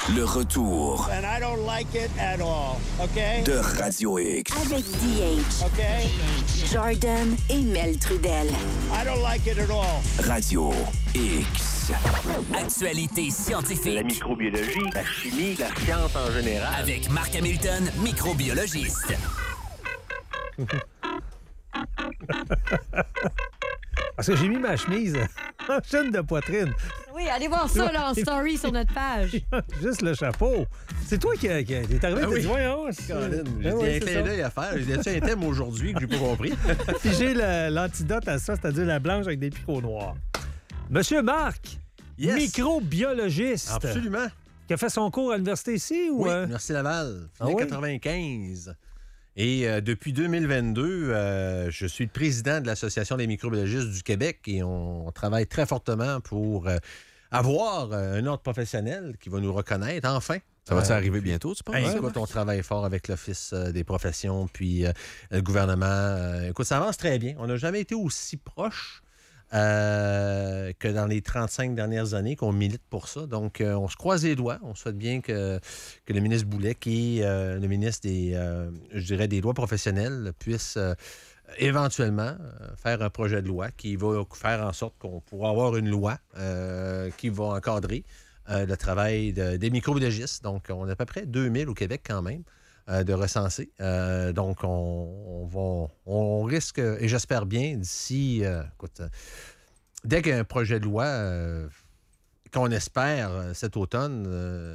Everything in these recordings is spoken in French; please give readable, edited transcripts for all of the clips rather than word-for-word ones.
Le retour And I don't like it at all, okay? de Radio X. Avec DH, Okay? Jordan et Mel Trudel. I don't like it at all. Radio X. Actualité scientifique. La microbiologie, la chimie, la science en général. Avec Marc Hamilton, microbiologiste. Parce que j'ai mis ma chemise en chaîne de poitrine. Oui, allez voir ça là, en story sur notre page. Juste le chapeau. C'est toi qui t'es arrivé, Ah t'as oui. dit, voyons. Caroline, Ben j'ai oui, un c'est clin ça. d'œil à faire. J'ai dit, un thème aujourd'hui que j'ai pas compris. Puis j'ai l'antidote à ça, c'est-à-dire la blanche avec des picots noirs. Monsieur Marc, Yes. microbiologiste, Absolument. qui a fait son cours à l'université ici ou... Oui, merci Laval. Ah Fini oui? 95. Et depuis 2022, je suis le président de l'Association des microbiologistes du Québec et on travaille très fortement pour avoir un ordre professionnel qui va nous reconnaître, enfin. Ça va-tu arriver bientôt, tu penses? Hey, écoute, on travaille fort avec l'Office des professions, puis le gouvernement. Écoute, ça avance très bien. On n'a jamais été aussi proche que dans les 35 dernières années qu'on milite pour ça. Donc, on se croise les doigts. On souhaite bien que le ministre Boulet, qui est le ministre des lois professionnelles, puisse éventuellement faire un projet de loi qui va faire en sorte qu'on pourra avoir une loi qui va encadrer le travail des microbiologistes. Donc, on a à peu près 2000 au Québec quand même de recenser. Donc, on risque, et j'espère bien, d'ici, dès qu'il y a un projet de loi qu'on espère cet automne,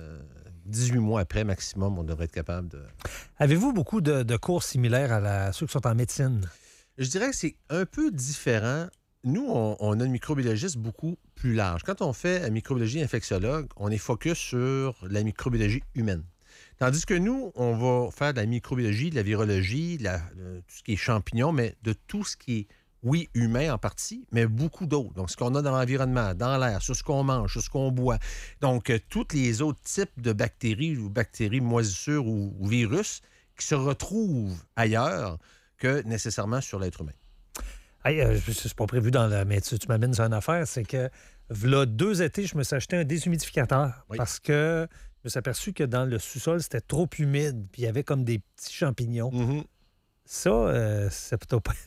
18 mois après maximum, on devrait être capable de... Avez-vous beaucoup de cours similaires à ceux qui sont en médecine? Je dirais que c'est un peu différent. Nous, on a une microbiologiste beaucoup plus large. Quand on fait la microbiologie infectiologue, on est focus sur la microbiologie humaine. Tandis que nous, on va faire de la microbiologie, de la virologie, tout ce qui est champignons, mais de tout ce qui est, oui, humain en partie, mais beaucoup d'autres. Donc, ce qu'on a dans l'environnement, dans l'air, sur ce qu'on mange, sur ce qu'on boit. Donc, tous les autres types de bactéries ou bactéries moisissures ou virus qui se retrouvent ailleurs que nécessairement sur l'être humain. Hey, c'est pas prévu mais tu m'amènes sur une affaire, c'est que v'là 2 étés, je me suis acheté un déshumidificateur parce que je me suis aperçu que dans le sous-sol, c'était trop humide, puis il y avait comme des petits champignons. Mm-hmm. Ça, c'est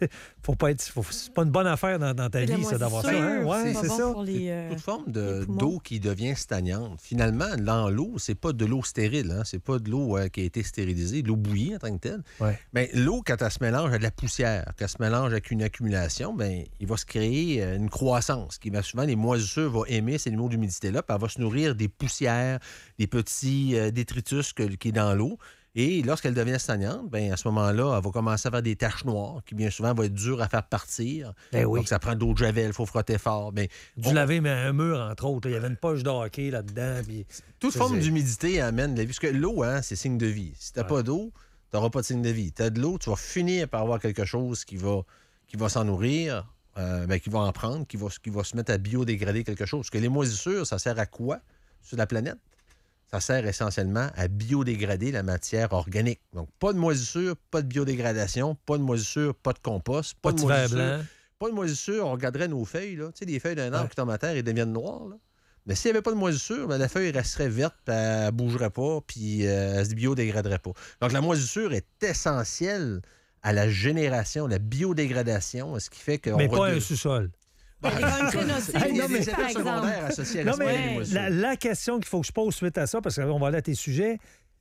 pas une bonne affaire dans ta vie, ça, d'avoir ça. Hein? Ouais, c'est ça. Toute forme d'eau qui devient stagnante. Finalement, dans l'eau, c'est pas de l'eau stérile. Hein? C'est pas de l'eau qui a été stérilisée, de l'eau bouillie en tant que telle. Ouais. Mais l'eau, quand elle se mélange à de la poussière, quand elle se mélange avec une accumulation, ben, il va se créer une croissance qui va souvent, les moisissures vont aimer ces niveaux d'humidité-là, puis elle va se nourrir des poussières, des petits détritus qui est dans l'eau. Et lorsqu'elle devient stagnante, ben à ce moment-là, elle va commencer à faire des taches noires qui, bien souvent, vont être dures à faire partir. Ben oui. Donc, ça prend de l'eau de javel, il faut frotter fort. Ben, Du laver, mais un mur, entre autres. Il y avait une poche de hockey là-dedans. Puis... toute forme d'humidité amène la vie. Parce que l'eau, hein, c'est signe de vie. Si tu n'as pas d'eau, tu n'auras pas de signe de vie. Tu as de l'eau, tu vas finir par avoir quelque chose qui va s'en nourrir, qui va en prendre, qui va se mettre à biodégrader quelque chose. Parce que les moisissures, ça sert à quoi sur la planète? Ça sert essentiellement à biodégrader la matière organique. Donc, pas de moisissure, pas de biodégradation, pas de moisissure, pas de compost, pas de moisissure. Blanc. Pas de moisissure, on regarderait nos feuilles, là. Tu sais, les feuilles d'un arbre qui tombent à terre et deviennent noires, là. Mais s'il n'y avait pas de moisissure, ben, la feuille resterait verte, puis elle ne bougerait pas, puis elle se biodégraderait pas. Donc, la moisissure est essentielle à la génération, la biodégradation, ce qui fait que... Mais pas un sous-sol. Les gangrènes nocives, Il y a des par effets exemple. secondaires associés à la Non, mais moisissure. la question qu'il faut que je pose suite à ça, parce qu'on va aller à tes sujets,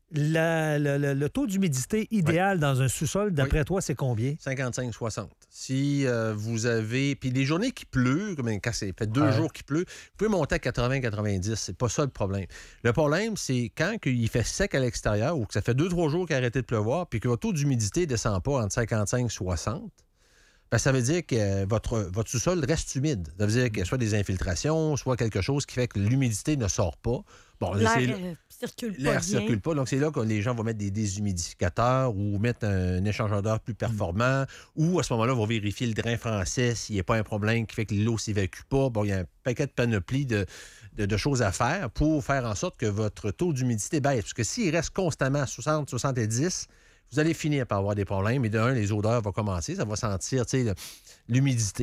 le taux d'humidité idéal dans un sous-sol, d'après toi, c'est combien? 55-60. Si vous avez... Puis les journées qui pleut, comme quand c'est fait 2 jours qu'il pleut, vous pouvez monter à 80-90. C'est pas ça le problème. Le problème, c'est quand il fait sec à l'extérieur ou que ça fait 2-3 jours qu'il a arrêté de pleuvoir puis que votre taux d'humidité ne descend pas entre 55-60, ben, ça veut dire que votre sous-sol reste humide. Ça veut dire qu'il y a soit des infiltrations, soit quelque chose qui fait que l'humidité ne sort pas. Bon, L'air circule pas. Donc, c'est là que les gens vont mettre des déshumidificateurs ou mettre un échangeur d'air plus performant ou, à ce moment-là, vont vérifier le drain français s'il n'y a pas un problème qui fait que l'eau ne s'évacue pas. Bon, il y a un paquet de panoplies de choses à faire pour faire en sorte que votre taux d'humidité baisse. Parce que s'il reste constamment à 60-70, vous allez finir par avoir des problèmes. Et de un, les odeurs vont commencer. Ça va sentir l'humidité.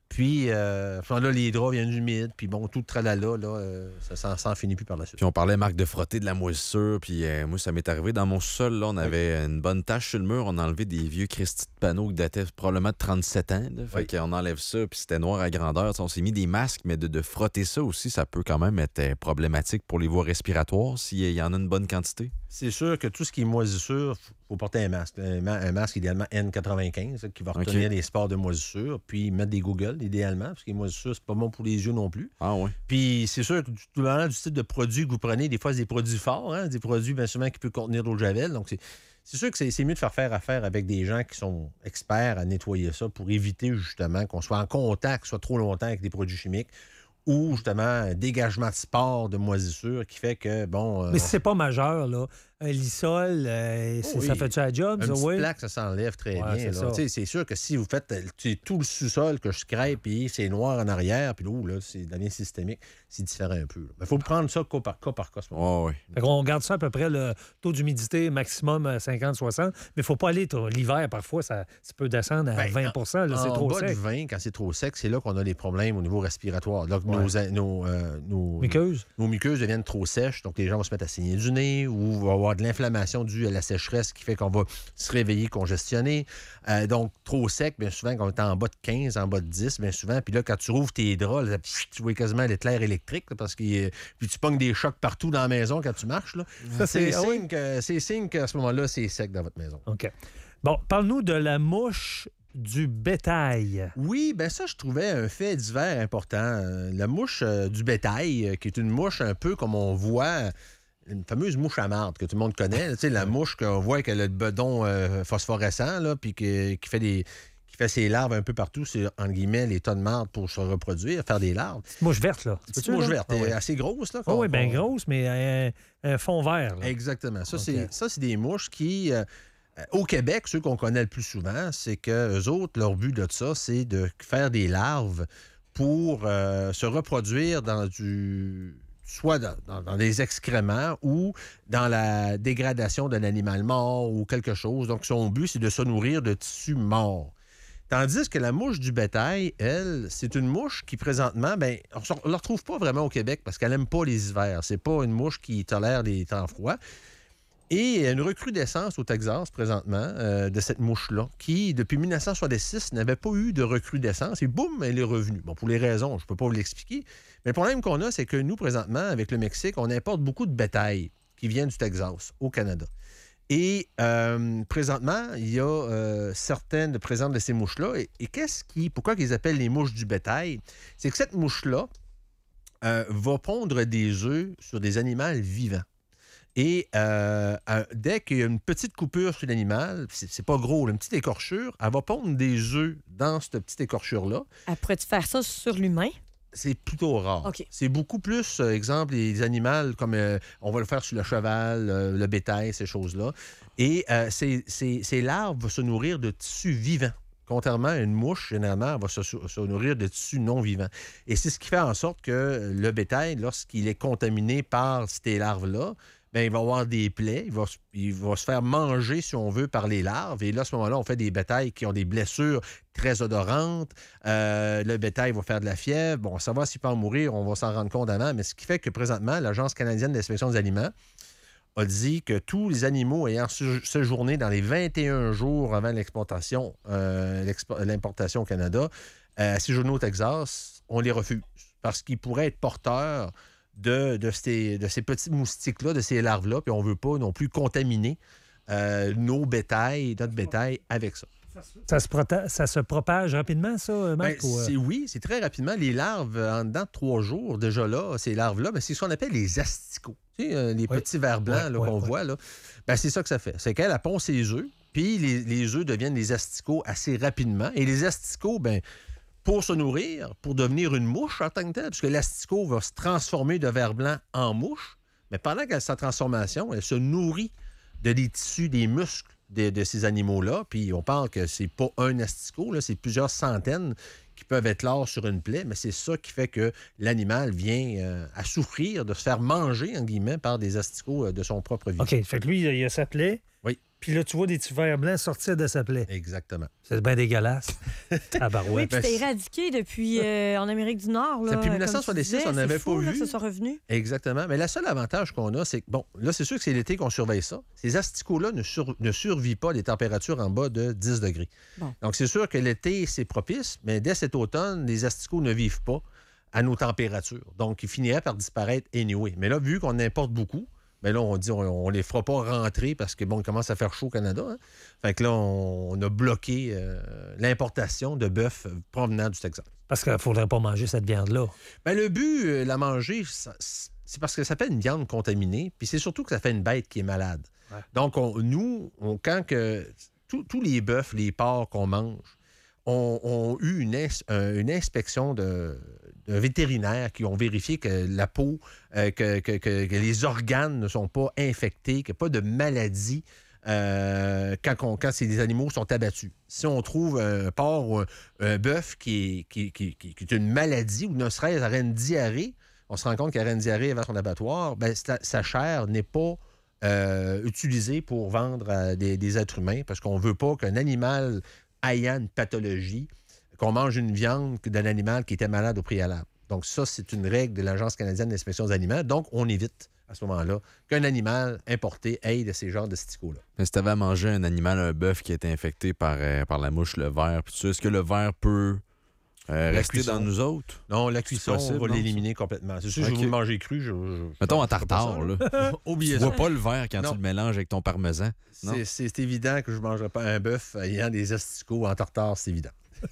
Puis, là, les draps viennent humides, puis bon, tout le tralala, là, ça s'en finit plus par la suite. Puis on parlait, Marc, de frotter de la moisissure, puis moi, ça m'est arrivé dans mon sol, là, on avait une bonne tache sur le mur, on a enlevé des vieux Christy de panneaux qui dataient probablement de 37 ans, là, fait qu'on enlève ça, puis c'était noir à grandeur. On s'est mis des masques, mais de frotter ça aussi, ça peut quand même être problématique pour les voies respiratoires, s'il y en a une bonne quantité. C'est sûr que tout ce qui est moisissure, il faut porter un masque. Un masque, idéalement, N95, qui va retenir les spores de moisissure, puis mettre des googles, idéalement, parce que les moisissures, c'est pas bon pour les yeux non plus. Ah oui. Puis c'est sûr que tout le du type de produit que vous prenez, des fois, c'est des produits forts, hein, des produits, bien souvent, qui peuvent contenir de l'eau de javel. Donc, c'est sûr que c'est mieux de faire affaire avec des gens qui sont experts à nettoyer ça pour éviter, justement, qu'on soit en contact, soit trop longtemps avec des produits chimiques, ou justement un dégagement de spores de moisissure qui fait que, bon... Mais si c'est pas majeur, là, un lissol, ça fait-tu la job? Un petit plaque, ça s'enlève très bien. C'est sûr que si vous faites tout le sous-sol que je scrape, puis c'est noir en arrière, puis l'eau, là, c'est devient systémique, c'est différent un peu. Il faut prendre ça cas par cas. Oui. On garde ça à peu près le taux d'humidité maximum 50-60, mais il ne faut pas aller l'hiver, parfois, ça peut descendre à 20 là, c'est trop sec. En bas de 20, quand c'est trop sec, c'est là qu'on a des problèmes au niveau respiratoire. Donc, nos muqueuses deviennent trop sèches, donc les gens vont se mettre à saigner du nez ou vont avoir de l'inflammation due à la sécheresse qui fait qu'on va se réveiller congestionné. Donc, trop sec, bien souvent, quand on est en bas de 15, en bas de 10, bien souvent, puis là, quand tu rouvres tes draps, là, tu vois quasiment l'éclair électrique, là, parce que puis tu pognes des chocs partout dans la maison quand tu marches. Là. Ça, c'est signe qu'à ce moment-là, c'est sec dans votre maison. OK. Bon, parle-nous de la mouche du bétail. Oui, bien ça, je trouvais un fait divers important. La mouche du bétail, qui est une mouche un peu comme on voit... Une fameuse mouche à marde que tout le monde connaît. Tu sais, la mouche qu'on voit qu'elle a le bedon phosphorescent, là, puis qui fait ses larves un peu partout sur, entre guillemets, les tas de marde pour se reproduire, faire des larves. Petite mouche verte, là. Petite mouche verte, assez grosse, là. Oui, bien grosse, mais un fond vert. Là. Exactement. Ça, c'est des mouches qui... au Québec, ceux qu'on connaît le plus souvent, c'est qu'eux autres, leur but de ça, c'est de faire des larves pour se reproduire soit dans des excréments ou dans la dégradation d'un animal mort ou quelque chose. Donc, son but, c'est de se nourrir de tissus morts. Tandis que la mouche du bétail, elle, c'est une mouche qui, présentement, on ne la retrouve pas vraiment au Québec parce qu'elle n'aime pas les hivers. C'est pas une mouche qui tolère les temps froids. Et il y a une recrudescence au Texas, présentement, de cette mouche-là, qui, depuis 1966, n'avait pas eu de recrudescence. Et boum, elle est revenue. Bon, pour les raisons, je ne peux pas vous l'expliquer. Mais le problème qu'on a, c'est que nous, présentement, avec le Mexique, on importe beaucoup de bétail qui vient du Texas, au Canada. Et présentement, il y a certaines présentes de ces mouches-là. Et pourquoi ils appellent les mouches du bétail? C'est que cette mouche-là va pondre des œufs sur des animaux vivants. Et dès qu'il y a une petite coupure sur l'animal, c'est pas gros, une petite écorchure, elle va pondre des œufs dans cette petite écorchure-là. Elle pourrait-tu faire ça sur l'humain? C'est plutôt rare. Okay. C'est beaucoup plus, exemple, les animaux comme on va le faire sur le cheval, le bétail, ces choses-là. Et ces larves vont se nourrir de tissus vivants. Contrairement à une mouche, généralement, elle va se nourrir de tissus non vivants. Et c'est ce qui fait en sorte que le bétail, lorsqu'il est contaminé par ces larves-là, il va avoir des plaies, il va se faire manger, si on veut, par les larves. Et là, à ce moment-là, on fait des bétails qui ont des blessures très odorantes. Le bétail va faire de la fièvre. Bon, savoir s'il peut en mourir, on va s'en rendre compte avant. Mais ce qui fait que, présentement, l'Agence canadienne d'inspection des aliments a dit que tous les animaux ayant séjourné dans les 21 jours avant l'importation au Canada, séjourner au Texas, on les refuse parce qu'ils pourraient être porteurs de ces petits moustiques-là, de ces larves-là, puis on ne veut pas non plus contaminer notre bétail avec ça. Ça se propage rapidement, ça, Marc? Oui, c'est très rapidement. Les larves, en dedans de 3 jours, déjà là, ces larves-là, c'est ce qu'on appelle les asticots. Tu sais, les petits vers blancs qu'on voit, là. C'est ça que ça fait. C'est qu'elle pond ses œufs, puis les œufs deviennent des asticots assez rapidement. Et les asticots, pour se nourrir, pour devenir une mouche en tant que telle, puisque l'asticot va se transformer de ver blanc en mouche, mais pendant qu'elle a sa transformation, elle se nourrit des tissus, des muscles de ces animaux-là. Puis on parle que c'est pas un asticot, là, c'est plusieurs centaines qui peuvent être là sur une plaie, mais c'est ça qui fait que l'animal vient à souffrir de se faire manger, en guillemets, par des asticots de son propre vie. OK, fait que lui, il a sa plaie. Oui. Puis là, tu vois des petits vers blancs sortir de sa plaie. Exactement. C'est bien dégueulasse. Oui, Tabarouette. puis c'était éradiqué depuis en Amérique du Nord. Là, Depuis comme 1966, tu disais, on n'avait c'est fou, pas là, vu. que ça soit revenu. Exactement. Mais le seul avantage qu'on a, c'est que, bon, là, c'est sûr que c'est l'été qu'on surveille ça. Ces asticots-là ne survivent pas les températures en bas de 10 degrés. Bon. Donc, c'est sûr que l'été, c'est propice, mais dès cet automne, les asticots ne vivent pas à nos températures. Donc, ils finiraient par disparaître anyway. Mais là, vu qu'on importe beaucoup, bien là, on dit on les fera pas rentrer parce que, bon, il commence à faire chaud au Canada. Hein? Fait que là, on a bloqué l'importation de bœuf provenant du Texas. Parce qu'il ne faudrait pas manger cette viande-là. Bien, le but, la manger, c'est parce que ça fait une viande contaminée, puis c'est surtout que ça fait une bête qui est malade. Ouais. Donc, quand tous les bœufs, les porcs qu'on mange, ont eu une inspection d'un vétérinaire qui ont vérifié que la peau, que les organes ne sont pas infectés, qu'il n'y a pas de maladie quand ces animaux sont abattus. Si on trouve un porc ou un bœuf qui est une maladie ou ne serait-ce aurait une diarrhée, on se rend compte qu'il aurait une diarrhée avant son abattoir, bien, sa chair n'est pas utilisée pour vendre à des êtres humains parce qu'on ne veut pas qu'un animal ayant une pathologie, qu'on mange une viande d'un animal qui était malade au préalable. Donc ça, c'est une règle de l'Agence canadienne d'inspection des aliments. Donc, on évite à ce moment-là qu'un animal importé ait de ces genres de sticots-là. Mais si tu avais à manger un animal, un bœuf qui a été infecté par la mouche, le ver, est-ce que le ver peut rester cuisson. dans nous autres? Non, la cuisson, possible, on va non, l'éliminer complètement. C'est sûr, OK. je vais vous le manger cru. Mettons en je ferai pas tartare, ça, là. Oubliez Tu ça. vois pas le ver quand Non. tu le mélanges avec ton parmesan. Non? C'est évident que je ne mangerai pas un bœuf ayant des asticots en tartare, c'est évident.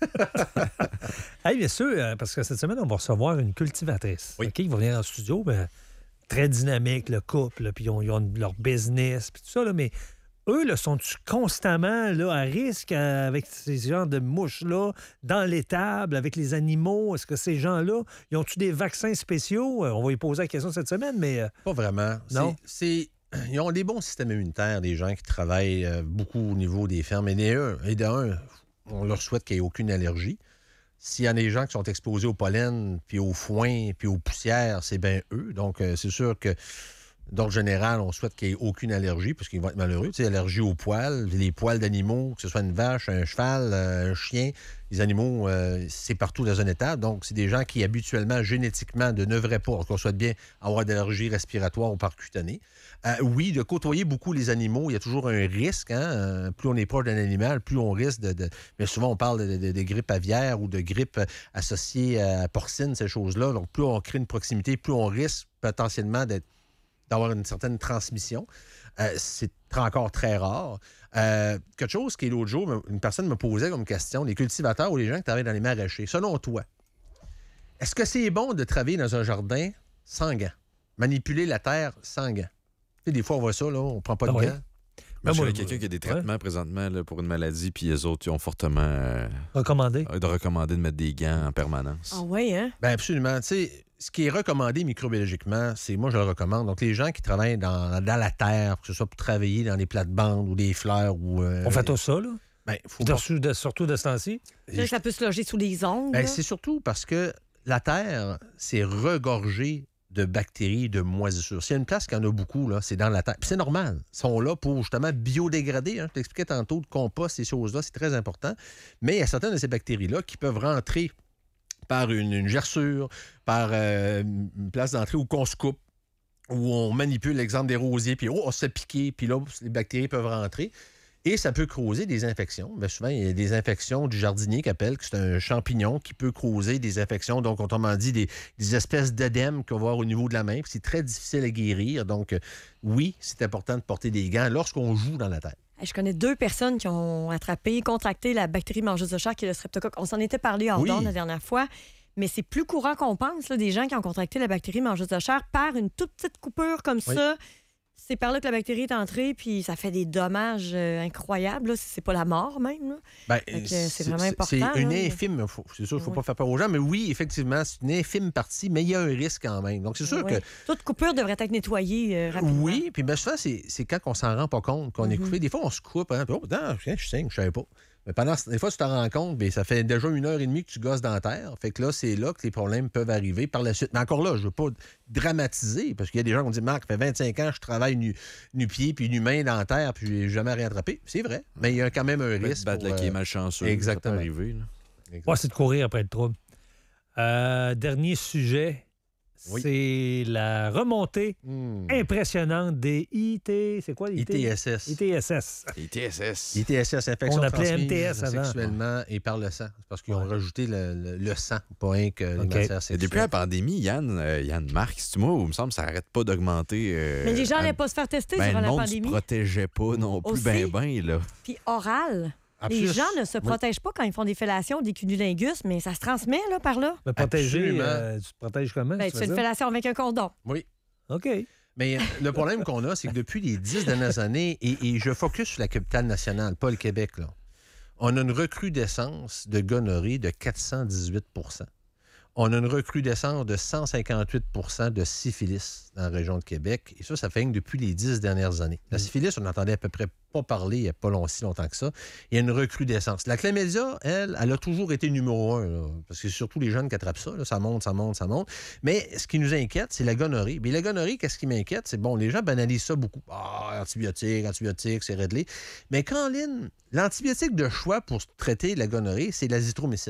Hey, bien sûr, parce que cette semaine, on va recevoir une cultivatrice. Oui. OK, qui va venir en studio, ben, très dynamique, le couple, là, puis ils ont leur business, puis tout ça, là, mais eux, là, sont-ils constamment là, à risque avec ces genres de mouches-là, dans l'étable, avec les animaux? Est-ce que ces gens-là, ils ont-tu des vaccins spéciaux? On va y poser la question cette semaine, mais... Pas vraiment. Non. Ils ont des bons systèmes immunitaires, des gens qui travaillent beaucoup au niveau des fermes. Et d'un, on leur souhaite qu'il n'y ait aucune allergie. S'il y en a des gens qui sont exposés au pollen, puis au foin, puis aux poussières, c'est bien eux. Donc, c'est sûr que, d'ordre général, on souhaite qu'il n'y ait aucune allergie, parce qu'ils vont être malheureux. Tu sais, allergie aux poils, les poils d'animaux, que ce soit une vache, un cheval, un chien, les animaux, c'est partout dans une étable. Donc, c'est des gens qui, habituellement, génétiquement, ne devraient pas, qu'on souhaite bien, avoir d'allergies respiratoires ou percutanées. Oui, de côtoyer beaucoup les animaux, il y a toujours un risque. Hein? Plus on est proche d'un animal, plus on risque Mais souvent, on parle de grippe aviaire ou de grippe associée à porcine, ces choses-là. Donc, plus on crée une proximité, plus on risque potentiellement d'avoir une certaine transmission. C'est encore très rare. Quelque chose qui, l'autre jour, une personne me posait comme question, les cultivateurs ou les gens qui travaillent dans les maraîchers, selon toi, est-ce que c'est bon de travailler dans un jardin sans gants? Manipuler la terre sans gants? Tu sais, des fois, on voit ça, là, on prend pas de oui. gants. Moi, je moi, connais quelqu'un qui a des traitements présentement là, pour une maladie, puis les autres, ils ont fortement Recommandé. recommandé de mettre des gants en permanence. Ah oui, hein? Bien, absolument. Tu sais, ce qui est recommandé microbiologiquement, moi, je le recommande. Donc, les gens qui travaillent dans la terre, que ce soit pour travailler dans les plates-bandes ou des fleurs ou... On fait tout ça, là? Ben, faut pas... Surtout de ce temps-ci? Ça peut se loger sous les ongles. Ben, là. c'est surtout parce que la terre, c'est regorgé de bactéries, de moisissures. S'il y a une place qui en a beaucoup, là, c'est dans la terre. Puis c'est normal. Ils sont là pour justement biodégrader. Hein. Je t'expliquais tantôt de compost, ces choses-là, c'est très important. Mais il y a certaines de ces bactéries-là qui peuvent rentrer par une gerçure, par une place d'entrée où on se coupe, où on manipule l'exemple des rosiers, puis on se fait piquer, puis là, les bactéries peuvent rentrer. Et ça peut causer des infections. Bien, souvent, il y a des infections du jardinier qui appelle que c'est un champignon qui peut causer des infections. Donc, autrement dit, des espèces d'œdèmes qu'on va avoir au niveau de la main. Puis c'est très difficile à guérir. Donc, oui, c'est important de porter des gants lorsqu'on joue dans la terre. Je connais 2 personnes qui ont contracté la bactérie mangeuse de chair, qui est le streptocoque. On s'en était parlé hors d'onde la dernière fois. Mais c'est plus courant qu'on pense, là, des gens qui ont contracté la bactérie mangeuse de chair par une toute petite coupure comme ça. C'est par là que la bactérie est entrée, puis ça fait des dommages incroyables. Là. C'est pas la mort, même. Là. Ben, c'est vraiment important. C'est une là. infime, c'est sûr, il ne faut pas faire peur aux gens, mais oui, effectivement, c'est une infime partie, mais il y a un risque quand même. Donc, c'est sûr que... Toute coupure devrait être nettoyée rapidement. Oui, puis bien souvent, c'est quand on s'en rend pas compte qu'on est coupé. Des fois, on se coupe, hein, puis non, je saigne, je savais pas. Mais des fois, tu te rends compte, bien, ça fait déjà 1h30 que tu gosses dans la terre. Fait que là, c'est là que les problèmes peuvent arriver par la suite. Mais encore là, je ne veux pas dramatiser, parce qu'il y a des gens qui vont dire, Marc, ça fait 25 ans que je travaille nu-pied puis nu-main dans la terre, puis je n'ai jamais rien attrapé. C'est vrai, mais il y a quand même un risque. Battre qui est malchanceux. Exactement. Ça peut arriver. Ouais, c'est de courir après le trouble. Dernier sujet. Oui. C'est la remontée impressionnante des c'est quoi les ITSS. ITSS. ITSS, infection On appelait transmise MTS avant. sexuellement et par le sang. C'est parce qu'ils ont rajouté le sang, pas rien que les matières Et sexuelles. depuis la pandémie, Yann Marc, c'est moi où il me semble que ça n'arrête pas d'augmenter. Mais les gens n'allaient pas se faire tester durant le la monde pandémie. se protégeait pas non plus, Aussi. là. Puis oral. Les gens ne se protègent pas quand ils font des fellations, des cunnilingus, mais ça se transmet là, par là. Mais protéger, tu te protèges comment? Ben, tu fais une fellation avec un condom. Oui. OK. Mais le problème qu'on a, c'est que depuis les 10 dernières années, et je focus sur la capitale nationale, pas le Québec, là, on a une recrudescence de gonorrhée de 418 %. On a une recrudescence de 158 % de syphilis dans la région de Québec. Et ça fait que depuis les 10 dernières années. La syphilis, on n'entendait à peu près pas parler il n'y a pas si longtemps que ça. Il y a une recrudescence. La chlamydia, elle a toujours été numéro 1, là, parce que c'est surtout les jeunes qui attrapent ça. Là, ça monte, ça monte, ça monte. Mais ce qui nous inquiète, c'est la gonorrhée. Mais la gonorrhée, qu'est-ce qui m'inquiète? C'est les gens banalisent ça beaucoup. Antibiotiques, c'est réglé. Mais Caroline, l'antibiotique de choix pour traiter la gonorrhée, c'est l'azithromycine.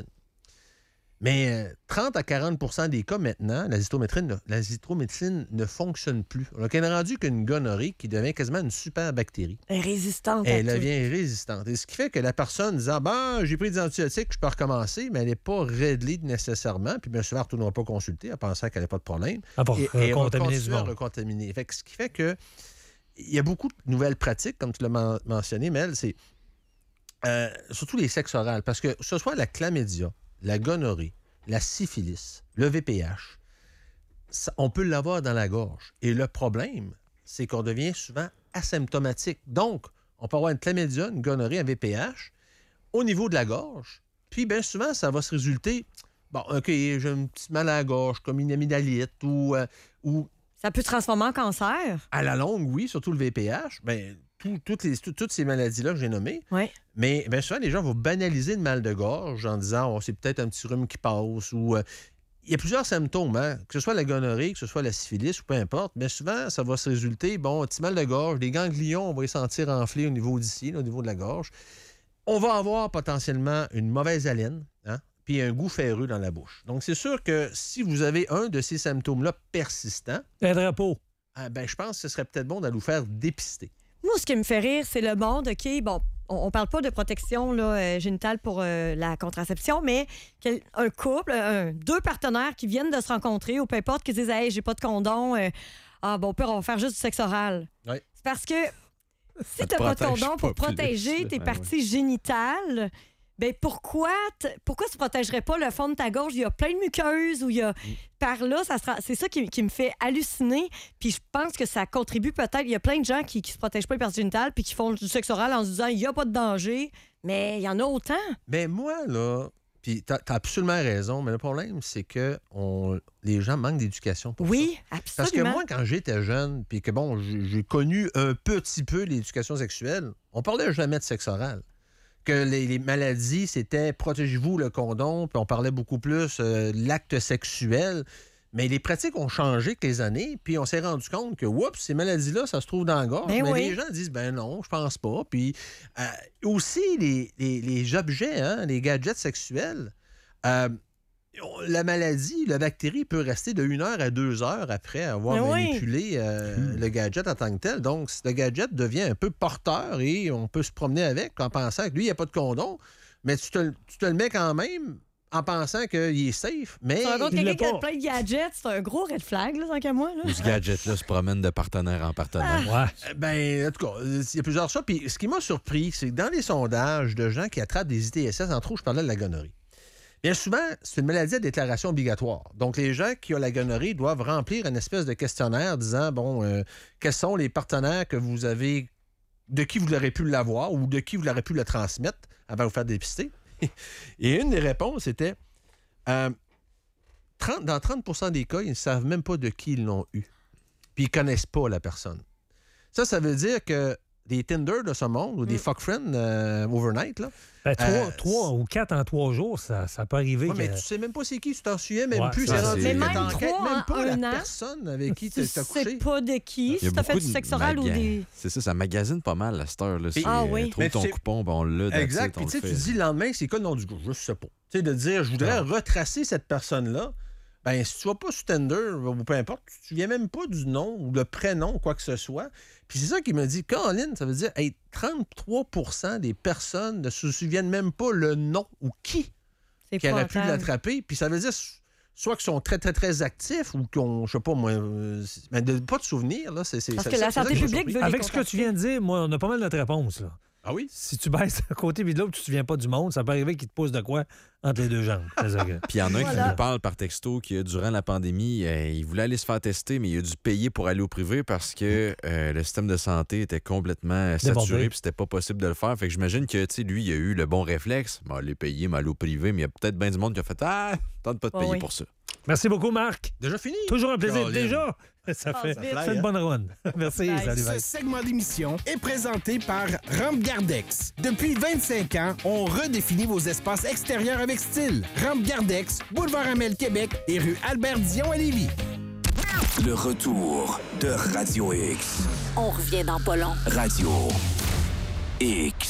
Mais 30 à 40 % des cas maintenant, l'azithromycine ne fonctionne plus. On est rendu qu'une gonorrhée qui devient quasiment une super bactérie. Elle est résistante. Elle devient résistante. Et ce qui fait que la personne disant j'ai pris des antibiotiques, je peux recommencer, mais elle n'est pas réglée nécessairement. Puis bien souvent, elle ne retournera pas consulter en pensant qu'elle n'a pas de problème. Et elle va contaminer continuer à recontaminer. Fait que ce qui fait que il y a beaucoup de nouvelles pratiques, comme tu l'as mentionné, Mel, c'est surtout les sexes orales. Parce que ce soit la chlamydia, la gonorrhée, la syphilis, le VPH, on peut l'avoir dans la gorge. Et le problème, c'est qu'on devient souvent asymptomatique. Donc, on peut avoir une chlamydia, une gonorrhée, un VPH au niveau de la gorge. Puis, bien souvent, ça va se résulter, OK, j'ai un petit mal à la gorge, comme une amygdalite ou ça peut se transformer en cancer. À la longue, oui, surtout le VPH. Bien, toutes ces maladies-là que j'ai nommées. Oui. Mais bien souvent, les gens vont banaliser le mal de gorge en disant c'est peut-être un petit rhume qui passe ou il y a plusieurs symptômes, hein? Que ce soit la gonorrhée, que ce soit la syphilis ou peu importe. Bien souvent, ça va se résulter, un petit mal de gorge, des ganglions, on va les sentir enflés au niveau d'ici, au niveau de la gorge. On va avoir potentiellement une mauvaise haleine, hein? Puis un goût ferreux dans la bouche. Donc, c'est sûr que si vous avez un de ces symptômes-là persistants, un drapeau. Je pense que ce serait peut-être bon d'aller vous faire dépister. Moi, ce qui me fait rire, c'est le monde, OK, on parle pas de protection là, génitale pour la contraception, mais un couple, deux partenaires qui viennent de se rencontrer ou peu importe, qui disent « Hey, j'ai pas de condom, on va faire juste du sexe oral. Oui. » C'est parce que si t'as pas de condom pour protéger tes parties génitales... Ben pourquoi tu protégerais pas le fond de ta gorge? Il y a plein de muqueuses où il y a... Par là, c'est ça qui me fait halluciner. Puis je pense que ça contribue peut-être. Il y a plein de gens qui se protègent pas les parties génitales puis qui font du sexe oral en se disant il y a pas de danger. Mais il y en a autant. Mais moi, là... Puis t'as absolument raison, mais le problème, c'est que les gens manquent d'éducation pour ça. Oui, absolument. Parce que moi, quand j'étais jeune, puis que j'ai connu un petit peu l'éducation sexuelle, on parlait jamais de sexe oral. Que les maladies, c'était protégez-vous le condom, puis on parlait beaucoup plus de l'acte sexuel. Mais les pratiques ont changé avec les années, puis on s'est rendu compte que, ces maladies-là, ça se trouve dans la gorge. Mais les gens disent, non, je pense pas. Puis aussi, les objets, hein, les gadgets sexuels, la maladie, la bactérie peut rester de 1 heure à 2 heures après avoir manipulé le gadget en tant que tel. Donc, le gadget devient un peu porteur et on peut se promener avec en pensant que lui, il n'y a pas de condom, mais tu te le mets quand même en pensant qu'il est safe. Mais quelqu'un qui a plein de gadgets, c'est un gros red flag, là, tant qu'à moi. Ou ce gadget-là se promène de partenaire en partenaire. En tout cas, il y a plusieurs choses. Puis ce qui m'a surpris, c'est que dans les sondages de gens qui attrapent des ITSS, entre autres, je parlais de la gonorrhée. Bien souvent, c'est une maladie à déclaration obligatoire. Donc, les gens qui ont la gonorrhée doivent remplir une espèce de questionnaire disant, quels sont les partenaires que vous avez, de qui vous aurez pu l'avoir ou de qui vous aurez pu le transmettre avant de vous faire dépister. Et une des réponses était, dans 30 % des cas, ils ne savent même pas de qui ils l'ont eu. Puis, ils ne connaissent pas la personne. Ça veut dire que des Tinder de ce monde ou des fuck friends overnight, là. Ben, 3 ou 4 en 3 jours, ça peut arriver. Ouais, mais tu sais même pas c'est qui, tu t'en souviens même plus. C'est rendu mais que même t'enquêtes 3 même pas en la un an, personne avec qui tu t'as couché. sais pas de qui, Il y a si t'as fait beaucoup du de sexe oral ou des... C'est ça magasine pas mal à cette heure-là. oui. Trouve Mais ton tu sais- coupon, ben on l'a. that's Exact. it, on Puis tu sais, le tu fait. dis le lendemain, c'est quoi le nom du gars? Je sais pas. Tu sais, de dire, je voudrais retracer cette personne-là. Ben, si tu vas pas sur Tinder ou peu importe, tu te souviens même pas du nom ou le prénom ou quoi que ce soit. Puis c'est ça qui me dit, Caroline, ça veut dire, 33% des personnes ne se souviennent même pas le nom ou qui aurait pu l'attraper. Puis ça veut dire soit qu'ils sont très, très, très actifs ou qu'ils ont, je sais pas moi, mais de pas de souvenirs, là, c'est Parce que la santé publique veut les Avec ce que tu viens de dire, moi, on a pas mal notre réponse, là. Ah oui? Si tu baisses d'un côté puis de l'autre, tu te souviens pas du monde, ça peut arriver qu'il te pose de quoi entre les deux jambes. Puis il y en a un qui nous parle par texto que durant la pandémie, il voulait aller se faire tester, mais il a dû payer pour aller au privé parce que le système de santé était complètement saturé puis c'était pas possible de le faire. Fait que j'imagine que lui, il a eu le bon réflexe. Aller payer, mais aller au privé, mais il y a peut-être bien du monde qui a fait tente pas de payer pour ça. Merci beaucoup, Marc. Déjà fini? Toujours un plaisir. Caroline. Déjà? Ça fait une bonne run. Merci. Salut, Ce segment d'émission est présenté par Rampe Gardex. Depuis 25 ans, on redéfinit vos espaces extérieurs avec style. Rampe Gardex, boulevard Amel, Québec et rue Albert-Dion à Lévis. Le retour de Radio X. On revient dans pas long. Radio X.